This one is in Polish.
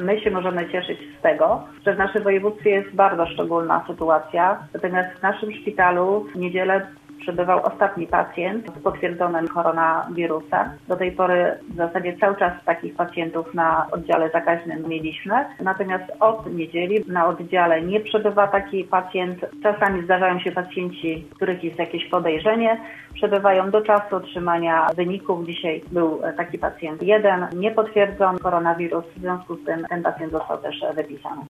My się możemy cieszyć z tego, że w naszym województwie jest bardzo szczególna sytuacja. Natomiast w naszym szpitalu w niedzielę przebywał ostatni pacjent z potwierdzonym koronawirusem. Do tej pory w zasadzie cały czas takich pacjentów na oddziale zakaźnym mieliśmy. Natomiast od niedzieli na oddziale nie przebywa taki pacjent. Czasami zdarzają się pacjenci, których jest jakieś podejrzenie. Przebywają do czasu otrzymania wyników. Dzisiaj był taki pacjent jeden, niepotwierdzony koronawirus. W związku z tym ten pacjent został też wypisany.